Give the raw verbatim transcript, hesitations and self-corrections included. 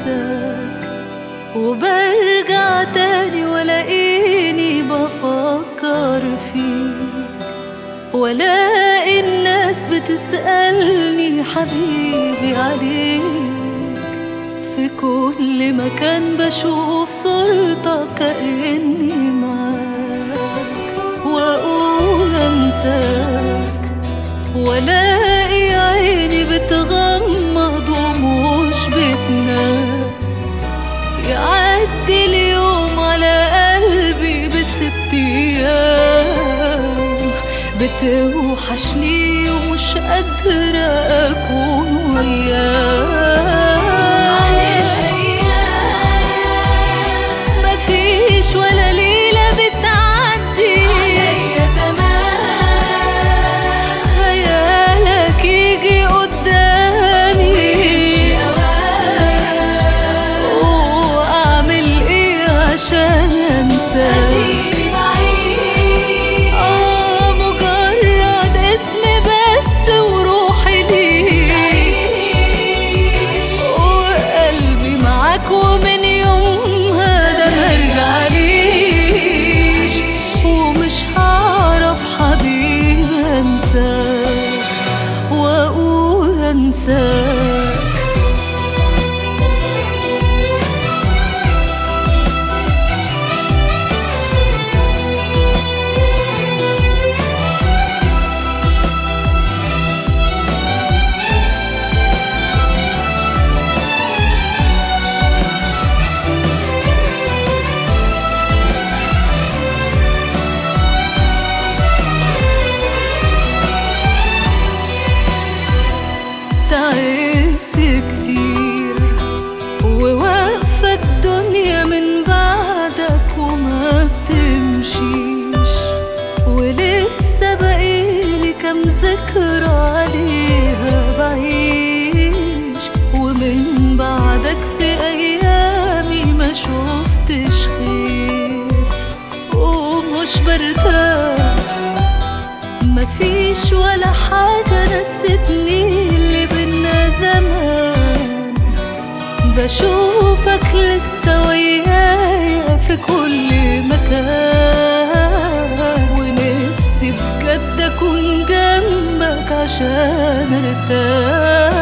انساك، وبرجع تاني ولاقيني بفكر فيك، ولاقي الناس بتسألني حبيبي عليك. في كل مكان بشوف صورتك كأني معاك، وأقول أنساك ولاقي عيني بتغمض ومش بتنام. يعدي اليوم على قلبي بست أيام، بتوحشني ومش قادرة أكون وياك. عن الأيام مفيش ولا ليلة بتعدي عليا تمام، خيالك يجي قدامي وأعمل إيه عشان أنساك. ومن يومها ده مرجعليش، ومش هعرف حبيبي انساك واقول انساك. تعبت كتير وواقفة الدنيا من بعدك وما بتمشيش، ولسه بقيلي كم ذكرى عليها بعيش. ومن بعدك في أيامي ما شفتش خير ومش برتاح، مفيش ولا حاجة نستني اللي بينا زمان. بشوفك لسه ويايا في كل مكان، ونفسي بجد أكون جنبك عشان ارتاح.